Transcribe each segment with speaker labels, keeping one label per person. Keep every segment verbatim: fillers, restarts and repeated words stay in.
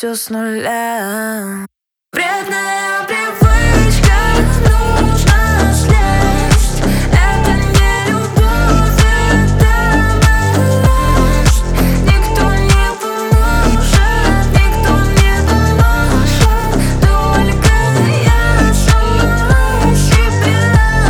Speaker 1: все с нуля. Вредная привычка, нужно слезть. Это не любовь, это малость. Никто не поможет, никто не поможет. Только я сама себе.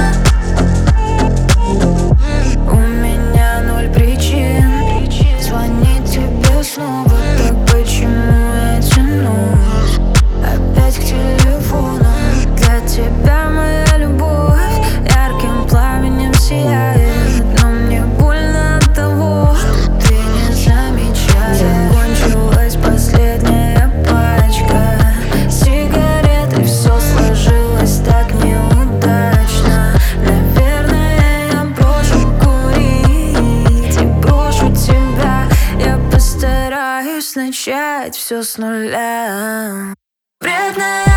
Speaker 1: У меня ноль причин звонить тебе снова. Так почему я тянусь опять к телефону? Для тебя моя любовь ярким пламенем сияет, но мне больно от того, что ты не замечаешь. Закончилась последняя пачка сигарет, и все сложилось так неудачно. Наверное, я брошу курить и брошу тебя. Я постараюсь начать все с нуля. Вредная